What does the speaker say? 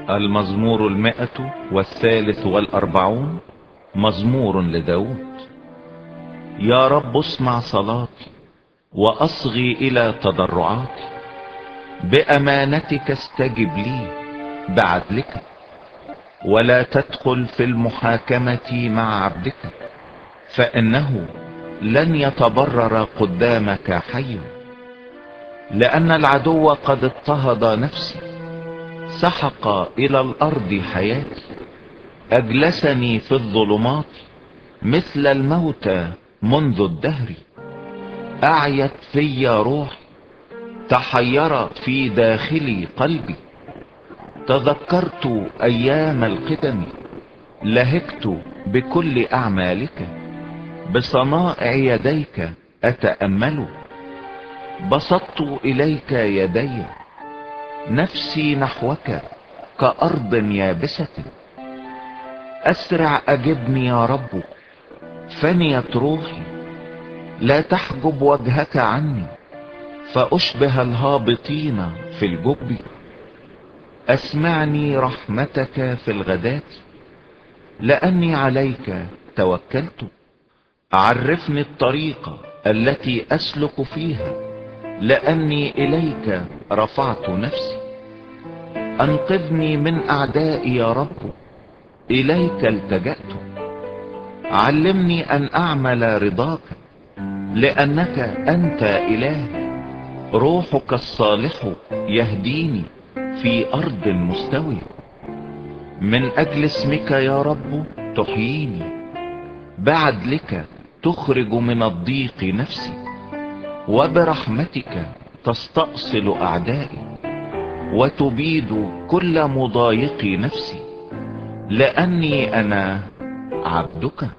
المزمور 143 مزمور لداود. يا رب اسمع صلاتي واصغي الى تضرعاتي، بامانتك استجب لي بعدلك، ولا تدخل في المحاكمة مع عبدك، فانه لن يتبرر قدامك حي. لان العدو قد اضطهد نفسي، سحق الى الارض حياتي، اجلسني في الظلمات مثل الموتى منذ الدهر. اعيت في روحي، تحير في داخلي قلبي، تذكرت ايام القدم، لهجت بكل اعمالك، بصنائع يديك اتأمل. بسطت اليك يدي، نفسي نحوك كأرض يابسة. اسرع اجبني يا رب، فنيت روحي، لا تحجب وجهك عني، فاشبه الهابطين في الجب. اسمعني رحمتك في الغداة، لاني عليك توكلت. عرفني الطريق التي اسلك فيها، لاني اليك رفعت نفسي. انقذني من اعدائي يا رب، اليك التجأت. علمني ان اعمل رضاك، لانك انت الهي. روحك الصالح يهديني في ارض مستوية. من اجل اسمك يا رب تحييني، بعدلك تخرج من الضيق نفسي، وبرحمتك تستأصل اعدائي، وتبيد كل مضايق نفسي، لاني انا عبدك.